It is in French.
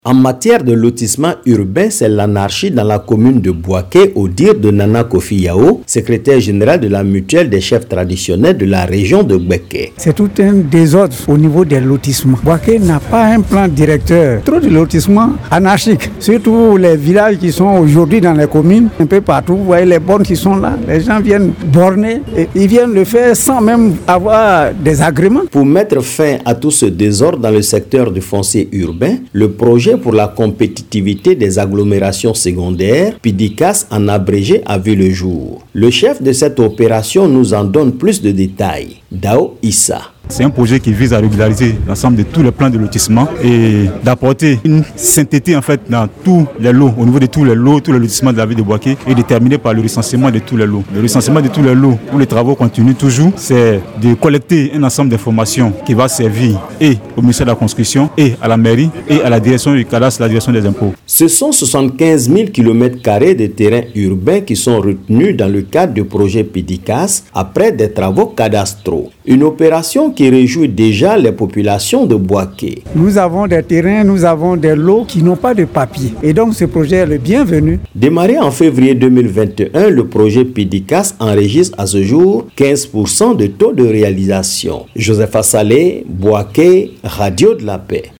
En matière de lotissement urbain, c'est l'anarchie dans la commune de Boaké, au dire de Nana Kofi Yao, secrétaire général de la mutuelle des chefs traditionnels de la région de Boaké. C'est tout un désordre au niveau des lotissements. Boaké n'a pas un plan directeur. Trop de lotissements anarchiques, surtout les villages qui sont aujourd'hui dans les communes, un peu partout. Vous voyez les bornes qui sont là, les gens viennent borner et ils viennent le faire sans même avoir des agréments. Pour mettre fin à tout ce désordre dans le secteur du foncier urbain, le projet pour la compétitivité des agglomérations secondaires, PIDICAS en abrégé, a vu le jour. Le chef de cette opération nous en donne plus de détails. Dao Issa. C'est un projet qui vise à régulariser l'ensemble de tous les plans de lotissement et d'apporter une sainteté en fait dans tous les lots, au niveau de tous les lotissements de la ville de Boaké et déterminé par le recensement de tous les lots. Le recensement de tous les lots où les travaux continuent toujours, c'est de collecter un ensemble d'informations qui va servir et au ministère de la Construction et à la mairie et à la direction du cadastre, la direction des impôts. Ce sont 75 000 km² de terrains urbains qui sont retenus dans le cadre du projet PIDICAS après des travaux cadastraux. Une opération qui réjouit déjà les populations de Boaké. Nous avons des terrains, nous avons des lots qui n'ont pas de papier. Et donc ce projet est le bienvenu. Démarré en février 2021, le projet PIDICAS enregistre à ce jour 15% de taux de réalisation. Joseph Assalé, Boaké, Radio de la Paix.